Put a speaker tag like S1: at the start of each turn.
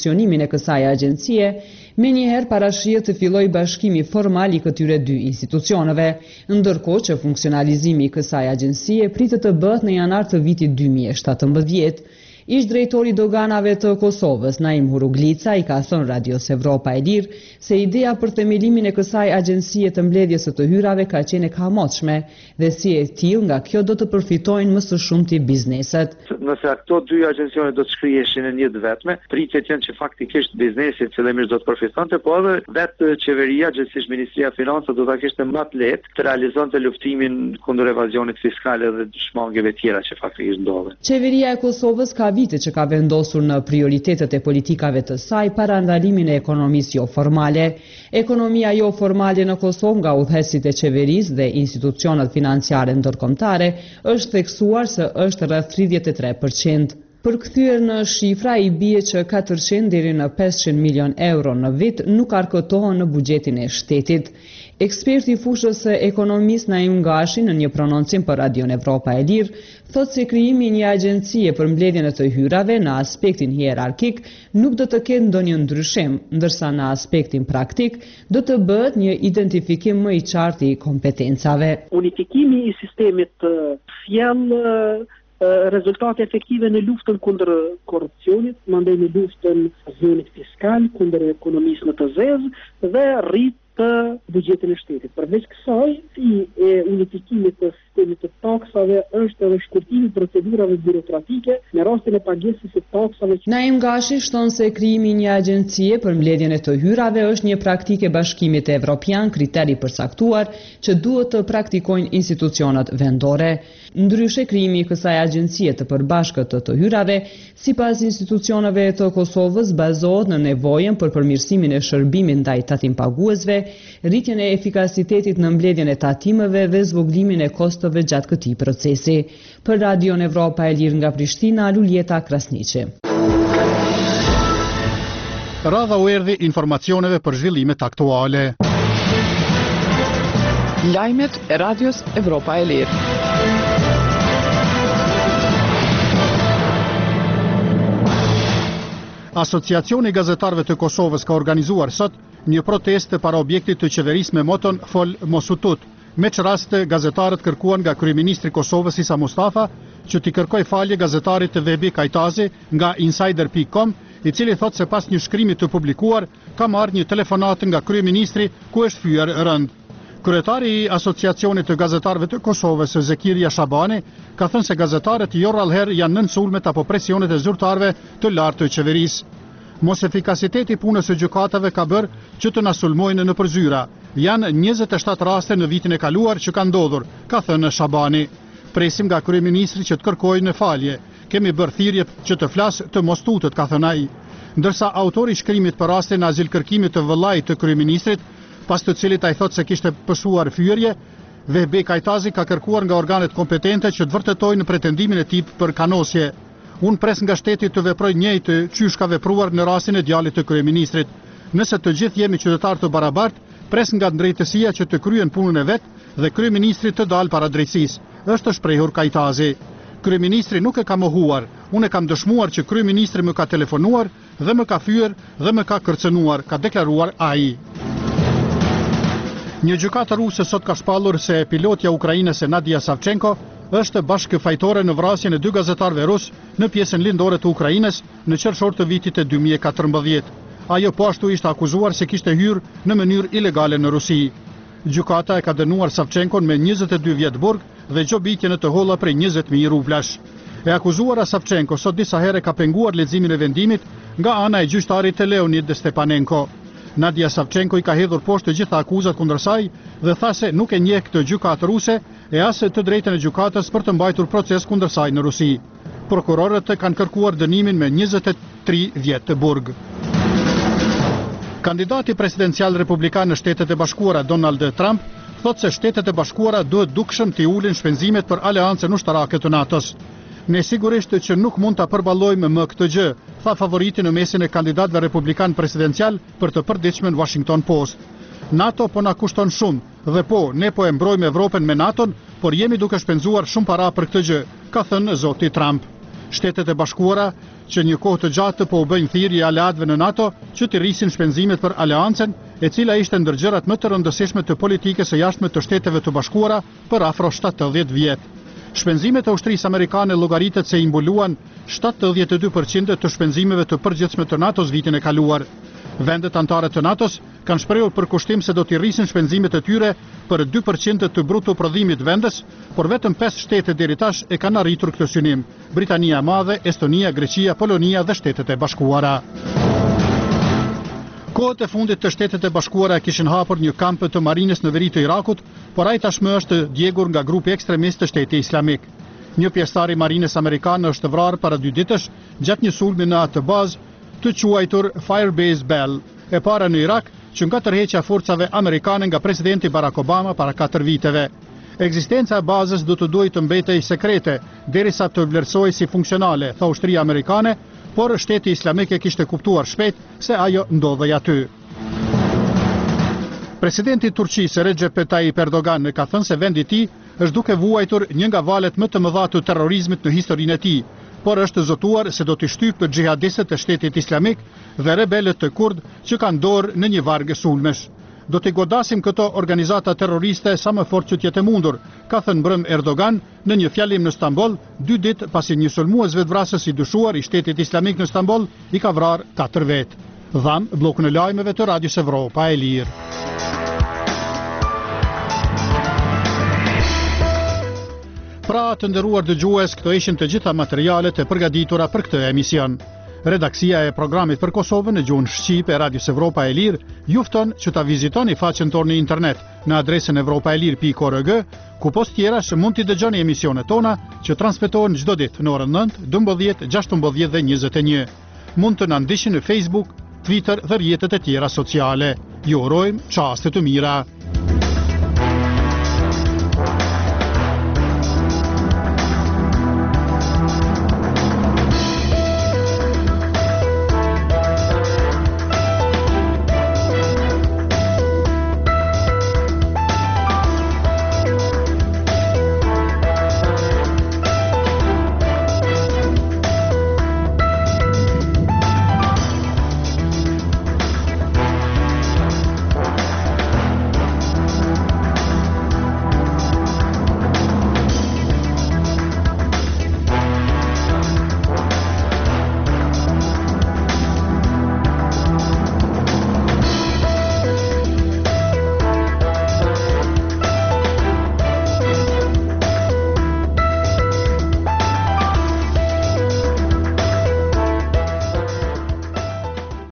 S1: funksionimin e kësaj agjencie, menjëherë parashihet të fillojë bashkimi formal i këtyre dy institucioneve, ndërkohë që funksionalizimi i kësaj agjencie pritet të bëhet në janar të vitit 2017. Ish drejtori doganave të Kosovës, Naim Huruglica, i ka thënë Radios Evropa e Lirë se ideja për themelimin e kësaj agjencie të mbledhjes së të hyrave ka qenë e kamotshme dhe si e tillë nga kjo do të përfitojnë më së shumti bizneset.
S2: Nëse ato dy agjencione do të shkrieshin në një të vetme, pritjet janë që faktikisht biznesi fillimisht do të përfitonte, po edhe vetë qeveria, gjithsesi Ministria e Financave do ta kishte më të lehtë të realizonte luftimin kundër evazionit fiskal dhe shmangeve tjera që faktikisht ndodhen.
S1: Qeveria e Kosovës ka vite që ka vendosur në prioritetet e politikave të saj parandalimin e ekonomisë jo formale. Ekonomia jo formale në Kosovë nga udhëheqësit e qeverisë dhe institucionet financiare ndërkombëtare është theksuar se është rreth 33%. Përkthyer në shifra i bie që 400 deri në 500 milion euro në vit nuk argëtohen në buxhetin e shtetit. Eksperti i fushës së ekonomisë Naim Gashi në një prononcim për Radion Evropa e Lirë thotë se krijimi i një agjencie për mbledhjen e të hyrave në aspektin hierarkik nuk do të ketë ndonjë ndryshim, ndërsa në aspektin praktik do të bëhet një identifikim më i qartë i kompetencave.
S3: Unifikimi i sistemit sjell rezultate efektive në luftën kundër korrupsionit, mandej në luftën evazionit fiskal, kundër ekonomisë në të zezë dhe rrit të buxhetin e shtetit. Përveç kësaj, unifikimit të sistemit të taksave është edhe shkurtimi i procedurave birokratike në rastin e pagesës së taksave.
S1: Naim Gashi shton se krijimi i një agjencie për mbledhjen e të hyrave është një praktikë e Bashkimit Evropian, kriteri përcaktuar që duhet të praktikojnë institucionet vendore. Ndryshe, krijimi i kësaj agjencie të përbashkët të hyrave, sipas institucioneve të Kosovës, bazohet në nevojën për përmirësimin e shërbimit ndaj tatimpaguesve, rritjen e efikasitetit në mbledhjen e tatimeve dhe zvoglimin e kostove gjatë këtij procesi. Për Radion Evropa e Lirë nga Prishtina, Luljeta Krasniqi.
S4: Radha u erdhi informacioneve për zhvillimet aktuale.
S5: Lajmet e Radios Evropa e Lirë.
S4: Asociacioni i Gazetarëve të Kosovës ka organizuar sot një protestë para objektit të qeverisë me moton Fol Mosutut. Me që raste, gazetarët kërkuan nga kryeministri Kosovës Isa Mustafa që t'i kërkoj falje gazetarit të Vebi Kajtazi nga Insider.com, i cili thot se pas një shkrimi të publikuar ka marrë një telefonat nga kryeministri ku është fyer rënd. Kryetari i Asociacionit të Gazetarëve të Kosovës, Zekiria Shabani, ka thënë se gazetarët jo rallëherë janë nën sulmet apo presionet e zyrtarëve të lartë të qeverisë. Mos efikasiteti punës së gjykatave ka bërë që të na sulmojnë në përzyra. Janë 27 raste në vitin e kaluar që ka ndodhur, ka thënë Shabani. Presim nga kryeministri që të kërkojë në falje. Kemi bërë thirrje që të flas të mos tutet, ka thënë ai. Ndërsa autori i shkrimit për rastin e azilkërkimit të vëllait të kryeministrit, pas të cilit ai thotë se kishte pësuar fyerje, Vehbi Kajtazi ka kërkuar nga organet kompetente që të vërtetojnë pretendimin e tij për kanosje. Unë pres nga shteti të veproj njëjtë çysh ka vepruar në rastin e djalit të kryeministrit. Nëse të gjithë jemi qytetarë të barabartë, pres nga drejtësia që të kryen punën e vet dhe kryeministri të dalë para drejtësisë, është shprehur Kajtazi. Kryeministri nuk e ka mohuar. Unë e kam dëshmuar që kryeministri më ka telefonuar dhe më ka fyer dhe më ka kërcënuar, ka deklaruar ai. Një gjykatë ruse sot ka shpallur se pilotja ukrainase Nadia Savchenko është bashkëfajtore në vrasjen e 2 gazetarëve rus në pjesën lindore të Ukrainës në qershor të vitit e 2014. Ajo po ashtu ishte akuzuar se kishte hyrë në mënyrë ilegale në Rusi. Gjykata e ka dënuar Savchenkon me 22 vjet burg dhe gjobitje në të holla prej 20.000 rublash. E akuzuara Savchenko sot disa herë ka penguar leximin e vendimit nga ana e gjyqtarit të Leonid Stepanenko. Nadia Savchenko i ka hedhur poshtë të gjitha akuzat kundër saj dhe tha se nuk e njeh këtë gjykatë ruse e as të drejtën e gjykatës për të mbajtur proces kundër saj në Rusi. Prokurorët kanë kërkuar dënimin me 23 vjet të burg. Kandidati presidencial republikan në Shtetet e Bashkuara Donald Trump thotë se Shtetet e Bashkuara duhet dukshëm t'i ulin shpenzimet për aleancën ushtarake të NATO-s. Ne sigurisht që nuk mund ta përballojmë më këtë gjë, tha favoriti në mesin e kandidatëve republikan presidencial për të përditshmën Washington Post. NATO po na kushton shumë dhe po, ne po e mbrojmë Evropën me NATO-n, por jemi duke shpenzuar shumë para për këtë gjë, ka thënë zoti Trump. Shtetet e Bashkuara që një kohë të gjatë po u bëjnë thirrje aleatëve në NATO që të rrisin shpenzimet për aleancën, e cila ishte ndër gjërat më të rëndësishme të politikës së jashtme të Shteteve të Bashkuara për afro 70 vjet. Shpenzimet e ushtrisë amerikane llogaritet se i mbuluan 72% të shpenzimeve të përgjithshme të NATO-s vitin e kaluar. Vendet anëtare të NATO-s kanë shprehur përkushtim se do t'i rrisin shpenzimet e tyre për 2% të bruto prodhimit vendes, por vetëm 5 shtete deri tash e kanë arritur këtë synim: Britania e Madhe, Estonia, Greqia, Polonia dhe Shtetet e Bashkuara. Kohët e fundit të Shtetet e Bashkuara kishin hapur një kamp të marinës në veri të Irakut, por ai tashmë është djegur nga grupi ekstremist të Shtetit Islamik. Një pjesëtar i marinës amerikane është vrarë para 2 ditësh gjatë një sulmi në atë bazë të quajtur Firebase Bell, e para në Irak, që nga tërheqja forcave amerikane nga presidenti Barack Obama para 4 viteve. Ekzistenca e bazës do të duhet të mbetej sekrete derisa të vlerësohej si funksionale, tha ushtria amerikane, por Shteti Islamik e kishte kuptuar shpejt se ajo ndodhej aty. Presidenti i Turqisë Recep Tayyip Erdogan ka thënë se vendi i tij është duke vuajtur një nga valët më të mëdha të terrorizmit në historinë e tij, por është zotuar se do të shtypë xhihadistët e Shtetit Islamik dhe rebelët të kurd që kanë dorë në një varg sulmesh. Do të godasim këto organizata terroriste sa më fort që t'jetë mundur, ka thënë mbrëm Erdogan në një fjalim në Stamboll, 2 ditë pasi një sulmues vetvrasës i dyshuar i Shtetit Islamik në Stamboll i ka vrarë 4 vetë. Dham bllokun e lajmeve të Radios Evropa e Lirë. Pra, të nderuar dëgjues, këto ishin të gjitha materialet e përgatitura për këtë emision. Redaksia e programit për Kosovën në gjuhën shqipe e Radios Evropa e Lirë ju fton që ta vizitoni faqen tonë në internet në adresën evropaelir.org, ku post tjerash mund t'i dëgjoni emisionet tona që transmetohen çdo ditë në orën 9, 12, 16 dhe 21. Mund të na ndiqni në Facebook, Twitter dhe rrjetet e tjera sociale. Ju urojmë çaste të mira.